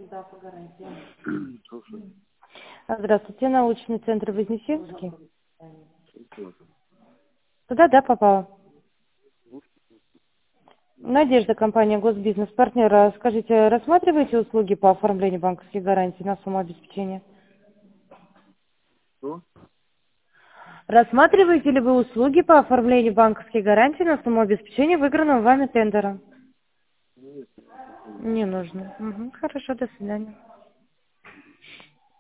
Слушай, Здравствуйте, научный центр Вознесенский. слушай. Туда, да, попала. Надежда, компания Госбизнес, партнер. Скажите, рассматриваете услуги по оформлению банковских гарантий на сумму обеспечения? Что? Рассматриваете ли вы услуги по оформлению банковских гарантий на сумму обеспечения выигранного вами тендера? Нет, Не нужно. Хорошо, до свидания.